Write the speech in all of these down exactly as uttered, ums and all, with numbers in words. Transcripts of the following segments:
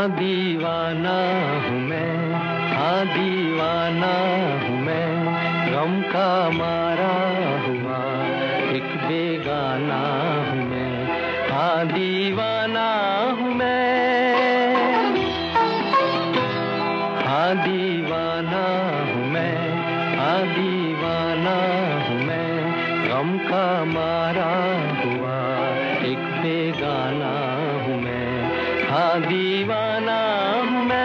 हाँ दीवाना हूँ मैं, हाँ दीवाना हूँ मैं, गम का मारा हुआ एक बेगाना हूँ मैं, हाँ दीवाना हूँ मैं, हाँ दीवाना हूँ मैं, हाँ दीवाना हूँ मैं, गम का मारा हुआ एक बेगाना हूँ मैं, हाँ दीवाना हूँ मैं।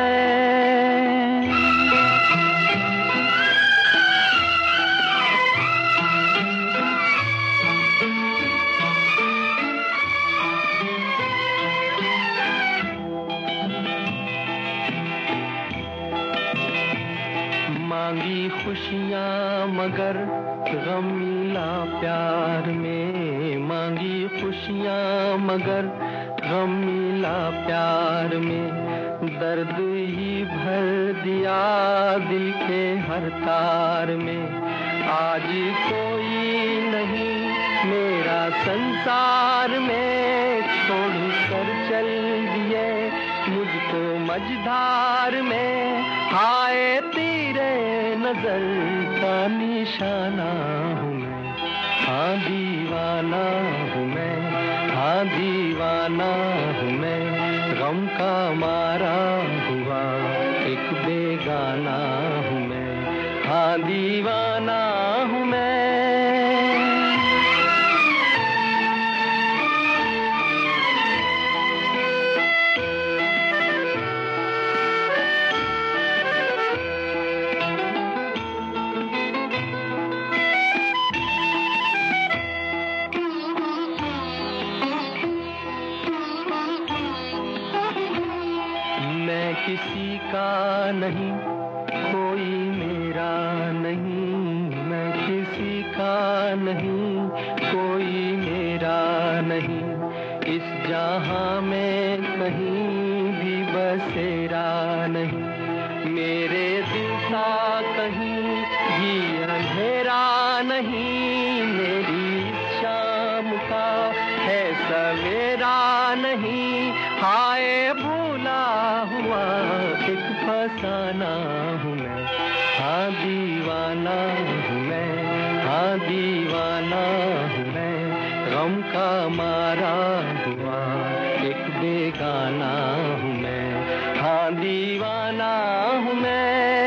मांगी खुशियाँ मगर गम मिला प्यार में, मांगी खुशियाँ मगर गम मिला प्यार में, दर्द ही भर दिया दिल के हर तार में। आज कोई नहीं मेरा संसार में, छोड़ कर चल दिए मुझको मझधार में, हाय तेरे नजर का निशाना हूँ मैं, हाँ दीवाना हूँ मैं, हाँ दीवाना हूँ मैं, गम का मारा हुआ एक बेगाना हूँ मैं, हाँ दीवाना हूँ मैं। मैं किसी का नहीं, कोई मेरा नहीं, मैं किसी का नहीं, कोई मेरा नहीं, इस जहां में कहीं भी बसेरा नहीं, मेरे दिल का कहीं भी अंधेरा नहीं, मेरी शाम का है सवेरा नहीं, हाय भूला हुआ एक फसाना हूँ मैं, हाँ दीवाना हूँ मैं, हाँ दीवाना हूँ मैं, गम का मारा हुआ एक बेगाना हूँ मैं, हाँ दीवाना हूँ मैं।